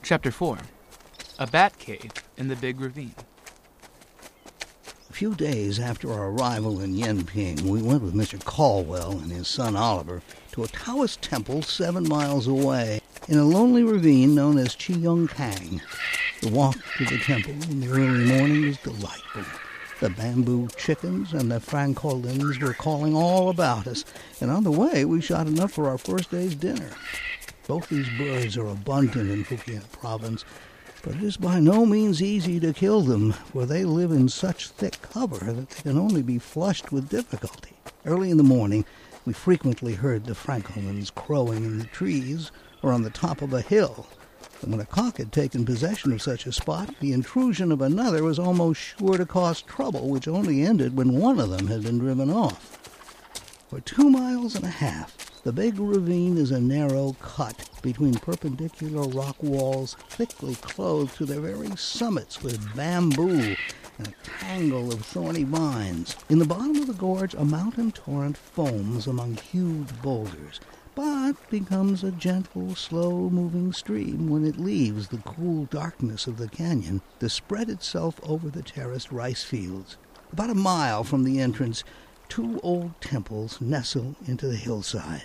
Chapter 4. A Bat Cave in the Big Ravine. A few days after our arrival in Yenping, we went with Mr. Caldwell and his son Oliver to a Taoist temple 7 miles away in a lonely ravine known as Qiyongkang. The walk to the temple in the early morning was delightful. The bamboo chickens and the francolins were calling all about us, and on the way we shot enough for our first day's dinner. Both these birds are abundant in Fujian province, but it is by no means easy to kill them, for they live in such thick cover that they can only be flushed with difficulty. Early in the morning, we frequently heard the francolins crowing in the trees or on the top of a hill. And when a cock had taken possession of such a spot, the intrusion of another was almost sure to cause trouble, which only ended when one of them had been driven off. For 2.5 miles, the big ravine is a narrow cut between perpendicular rock walls thickly clothed to their very summits with bamboo and a tangle of thorny vines. In the bottom of the gorge, a mountain torrent foams among huge boulders, but becomes a gentle, slow-moving stream when it leaves the cool darkness of the canyon to spread itself over the terraced rice fields. About 1 mile from the entrance, 2 old temples nestle into the hillside.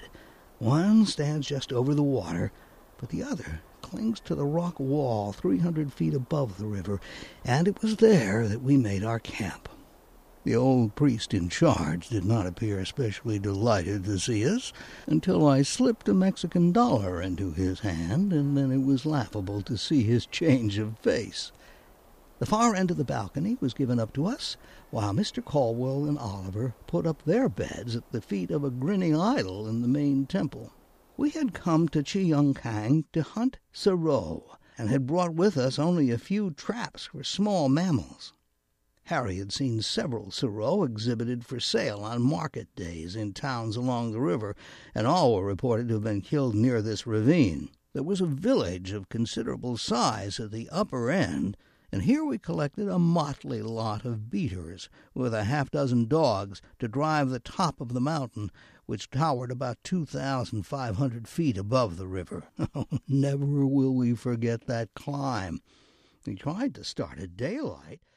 One stands just over the water, but the other clings to the rock wall 300 feet above the river, and it was there that we made our camp. The old priest in charge did not appear especially delighted to see us until I slipped a Mexican dollar into his hand, and then it was laughable to see his change of face. The far end of the balcony was given up to us, while Mr. Caldwell and Oliver put up their beds at the feet of a grinning idol in the main temple. We had come to Qiyongkang to hunt serow, and had brought with us only a few traps for small mammals. Harry had seen several serow exhibited for sale on market days in towns along the river, and all were reported to have been killed near this ravine. There was a village of considerable size at the upper end, and here we collected a motley lot of beaters, with a half-dozen dogs, to drive the top of the mountain, which towered about 2,500 feet above the river. Never will we forget that climb. We tried to start at daylight,